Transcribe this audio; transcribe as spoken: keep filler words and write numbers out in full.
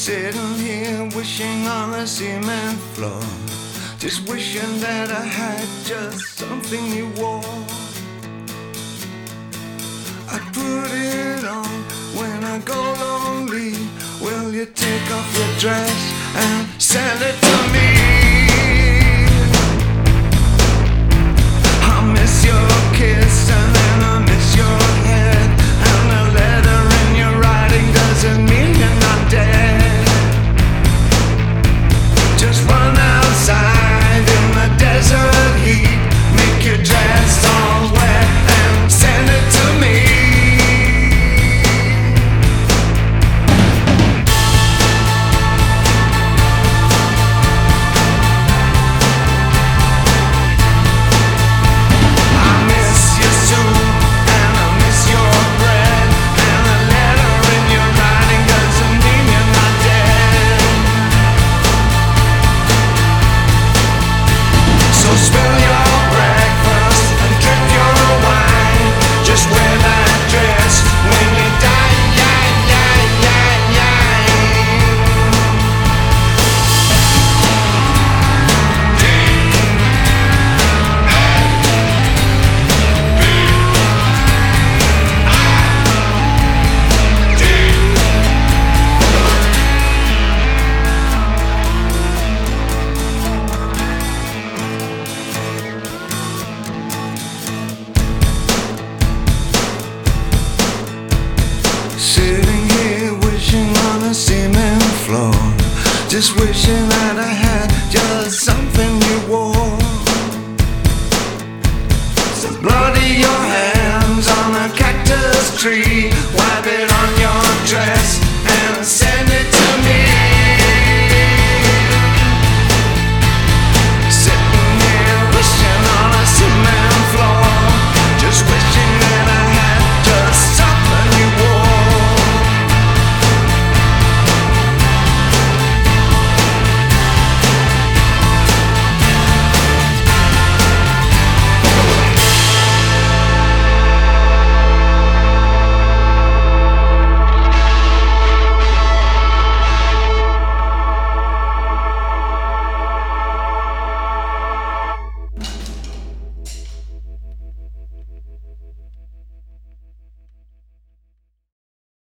Sitting here wishing on a cement floor, just wishing that I had just something you wore. I put it on when I go lonely. Will you take off your dress and sell it to me? I miss your kiss and then I miss your head, and the letter in your writing doesn't mean you're not dead. Just run outside in the desert heat, make your dress all wet and send it to me. I miss your soup and I miss your bread, and the letter in your writing doesn't mean you're not dead. So spill your breakfast and drink your wine. Just wear that dress when you die, yeah, yeah, yeah, yeah. Sitting here wishing on a cement floor, just wishing that I had just something you wore. So bloody your hands on a cactus tree, wipe it